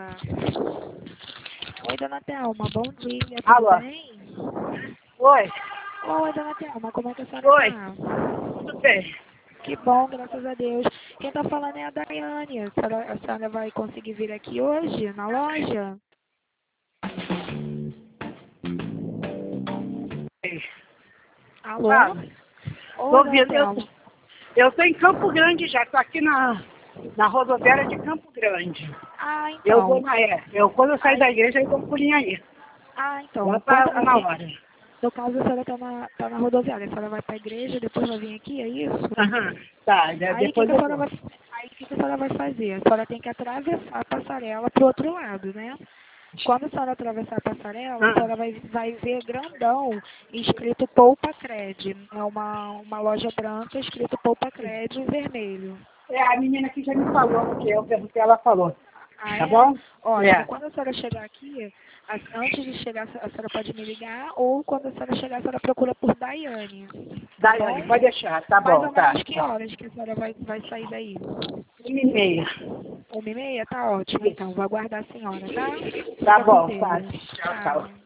Oi, dona Thelma, bom dia, tudo Alô? bem? Oi, Oi, dona Thelma, como é que a senhora oi, tá? tudo bem? Que bom, graças a Deus. Quem tá falando é a Daiane. A senhora vai conseguir vir aqui hoje, na loja? Alô? Fala. Oi, Tô dona vindo, Thelma. eu tô em Campo Grande já, tô aqui na rodoviária de Campo Grande. Ah, Eu vou então. quando eu sair Ai, da igreja, eu dou um pulinho aí. então. Lá pra uma Assim, hora. no caso, a senhora tá na rodoviária. A senhora vai pra igreja, depois vai vir aqui, é isso? Aham, tá, Aí, o que depois que a eu senhora vou. vai, aí, o que que a senhora vai fazer? A senhora tem que atravessar a passarela pro outro lado, né? Quando a senhora atravessar a passarela, a Ah, senhora vai ver grandão escrito Poupa Cred. É uma loja branca escrito Poupa Cred em vermelho. a menina aqui já me falou, que eu perguntei, ela falou. Ah, Tá é? bom? Ótimo. É. Quando a senhora chegar aqui, antes de chegar, a senhora pode me ligar, ou quando a senhora chegar, a senhora procura por Daiane. Tá Daiane, bom? pode deixar, tá Mais bom, ou tá. menos que horas que a senhora vai sair daí? 1h30. 1h30? Tá ótimo, então. Vou aguardar a senhora, tá? Tá Fica com bom, tá. Deus. Tchau, tchau. Tchau.